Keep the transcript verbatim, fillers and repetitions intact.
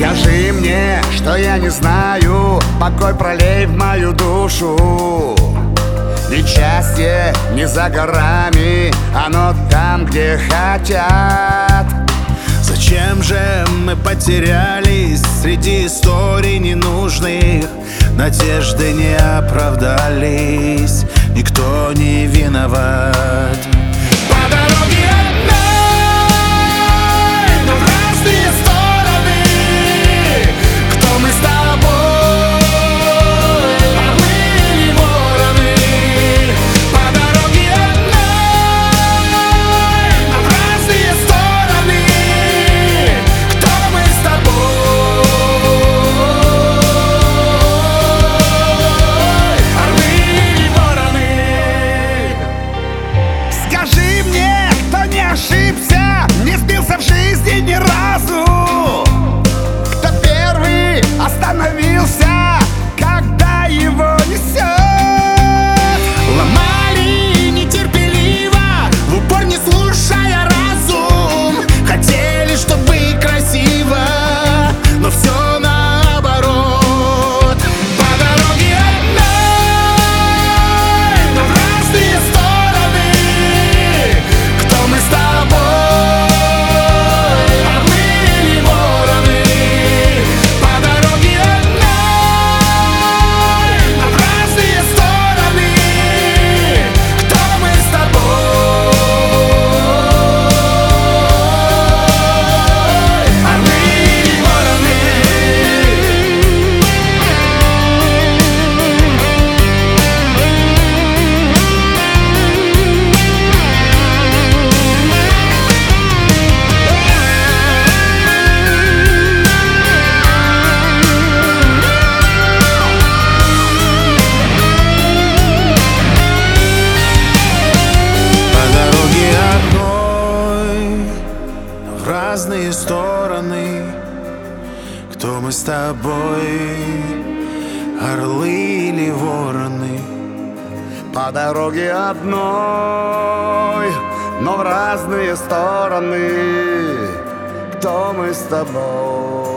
Скажи мне, что я не знаю, покой пролей в мою душу. Ведь счастье не за горами, оно там, где хотят. Зачем же мы потерялись среди историй ненужных? Надежды не оправдались, никто не виноват. По дороге одной, но в разные стороны. Кто мы с тобой, орлы или вороны? По дороге одной, но в разные стороны. Кто мы с тобой, орлы или вороны? Скажи мне, кто не ошибся, не сбился в жизни ни разу, кто первый остановился, когда его несет. Ломали нетерпеливо, в упор не слушая разум. Хотели, чтобы красиво, но все наоборот. По дороге одной, но в разные стороны. Кто мы с тобой, орлы или вороны? По дороге одной, но в разные стороны. Кто мы с тобой, орлы или вороны? По дороге одной, но в разные стороны. Кто мы с тобой, орлы или вороны? По дороге одной, но в разные стороны. Кто мы с тобой?